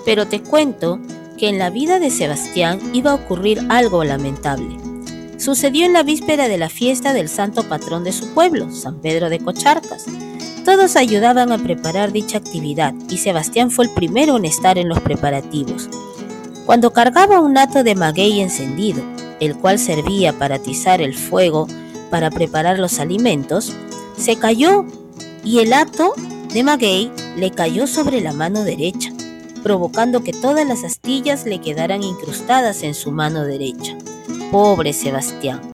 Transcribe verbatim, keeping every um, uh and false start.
Pero te cuento que en la vida de Sebastián iba a ocurrir algo lamentable. Sucedió en la víspera de la fiesta del santo patrón de su pueblo, San Pedro de Cocharcas. Todos ayudaban a preparar dicha actividad y Sebastián fue el primero en estar en los preparativos. Cuando cargaba un hato de maguey encendido, el cual servía para atizar el fuego para preparar los alimentos, se cayó y el hato de maguey le cayó sobre la mano derecha, provocando que todas las astillas le quedaran incrustadas en su mano derecha. Pobre Sebastián.